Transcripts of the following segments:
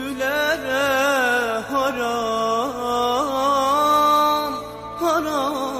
kötülere haram, haram.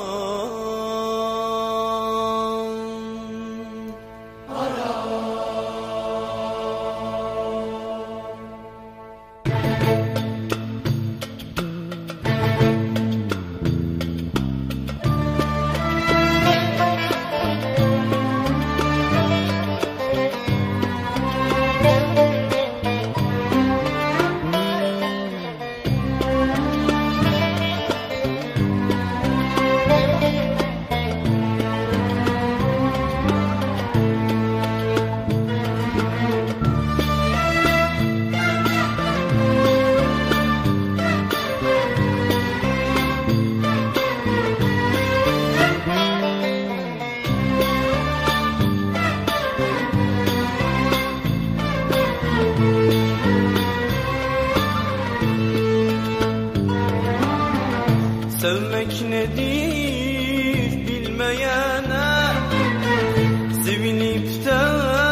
Sevmek nedir bilmeyene, sevinip de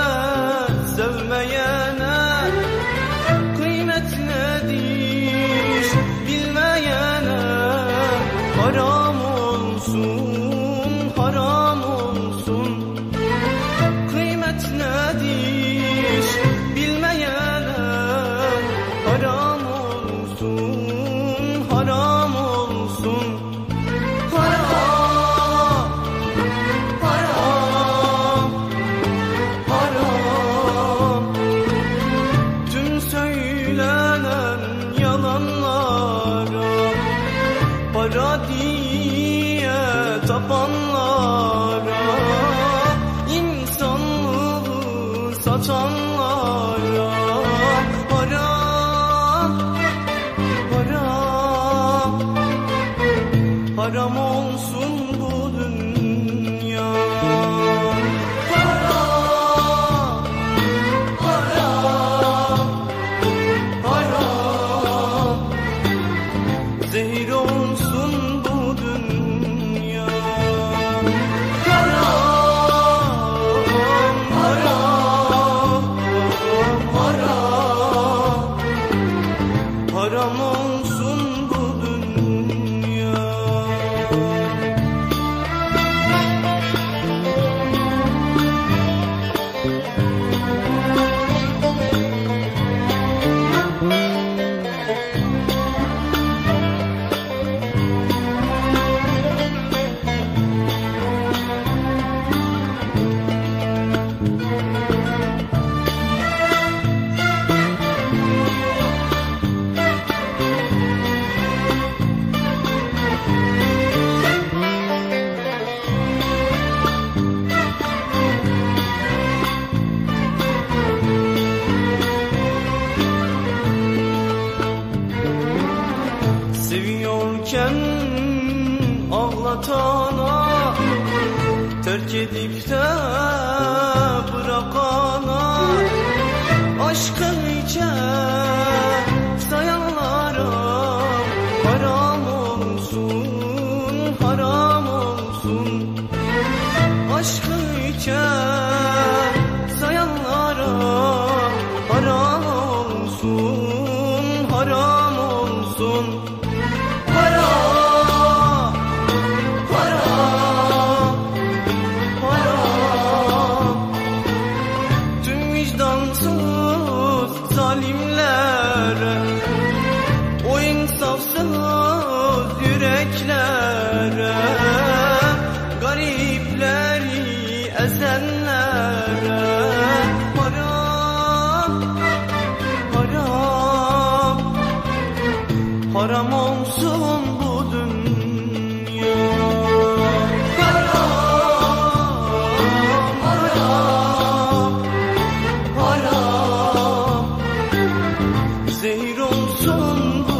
sevmeyene, kıymet nedir bilmeyene, haram olsun, haram olsun. Kıymet nedir bilmeyene, haram olsun, haram olsun. Haram, haram, haram. Tüm söylenen yalanlara, para diye tapanlara, insanlığı satanlara, haram, haram, haram olsun bu dünya. Haram, haram, haram. Zehir olsun bu dünya. Haram, haram, haram. Haram olsun bu dünya. Seviyorken ağlatana, terk edip de bırakana, aşkı hiçe sayanlara, haram olsun, haram olsun. Aşkı hiçe sayanlara, haram olsun, haram olsun. Haram, haram, haram. Tüm vicdansız zalimlere, o insafsız yüreklere, garipleri ezenlere, haram, haram, haram olsun bu dünya. Haram, haram, haram. Zehir olsun bu